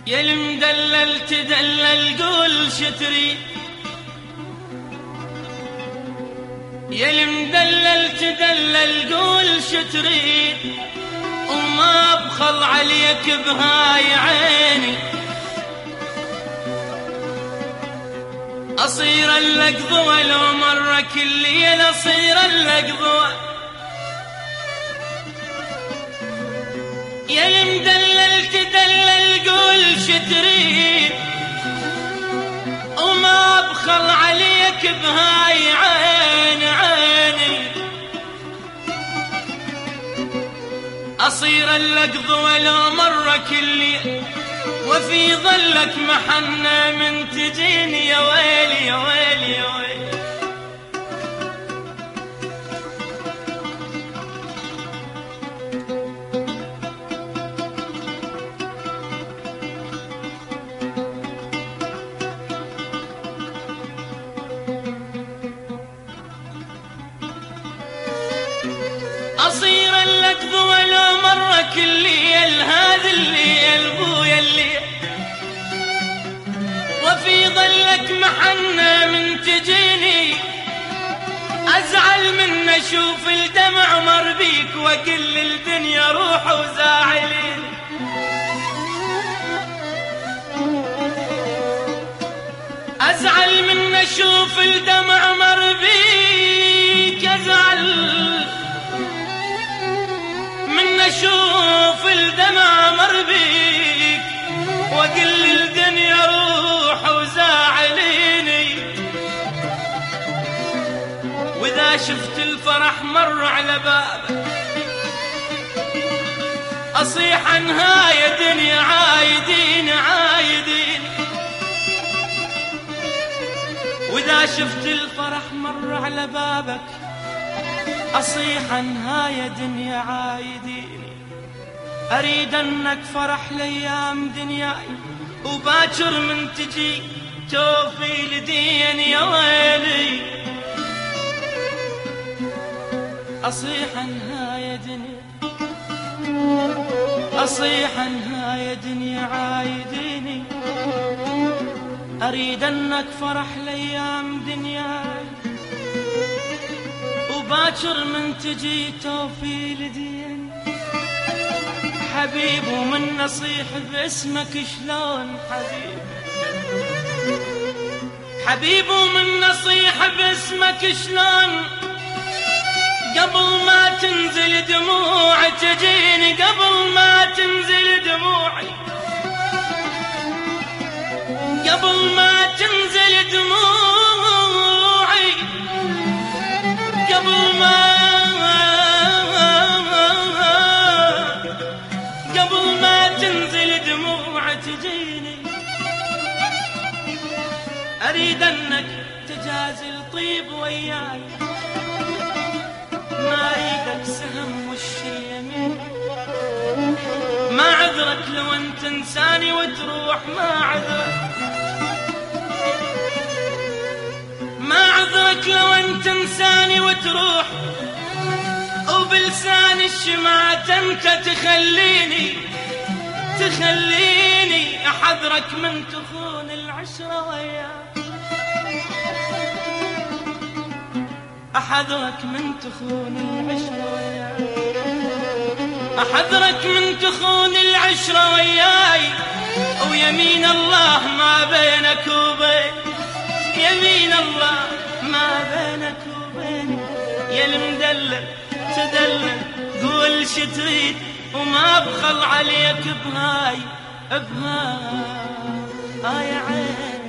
يا المدلل تدلل قول شتري، يا المدلل تدلل قول شتري، وما بخل عليك بهاي عيني. أصير اللقضوة لو مرة كل ليل، أصير اللقضوة. يا المدلل تدلل قول شتري، وما بخل عليك بهاي عيني عيني. أصير اللقضوة لو مرة كل ليل، وفي ظلك محنة من تجيني. يا ويلي يا ويلي يا ويلي. أصير اللقضوة لو مرة كل ليل، هذا الليل بويا الليل، وفي ظلك محنة من تجيني. أزعل من أشوف الدمع مر بيك، وأقل الدنيا روح وزاعلين. أزعل من أشوف الدمع مر بيك، أزعل من أشوف الدمع مر بيك، وأقل الدنيا روح وزاعليني. وإذا شفت الفرح مر على بابك، أصيح عنها يا دنيا عايدين عايدين. وإذا شفت الفرح مر على بابك، أصيح عنها يا دنيا عايدين. أريد أنك فرح لأيام دنياي، وباكر من تجي توفي لدين. يا ويلي أصيح عنها يا دنيا، أصيح عنها يا دنيا عايديني. أريد أنك فرح لأيام دنياي، وباكر من تجي توفي لدين. حبيب ومن نصيح باسمك شلون حبيب، حبيب ومن نصيح باسمك شلون. قبل ما تنزل دموعي تجيني، قبل ما تنزل دموعي، قبل ما تنزل دموعي، قبل ما تنزل دموع تجيني. أريد أنك تجازي الطيب وياي، ما أريدك سهم وش اليمين. ما عذرك لو أنت إنساني وتروح، ما عذرك، ما عذرك لو أنت إنساني وتروح. وبلسان الشمعة أنت تخليني تخليني أحذرك من تخون العشرة وياك، أحذرك من تخون العشرة وياي، أحذرك من تخون العشرة وياي. ويمين الله ما بينك وبين، يمين الله ما بينك وبيني. يا المدلل تدلل قول شتريد، وما بخل عليك بهاي بهاي يا عين.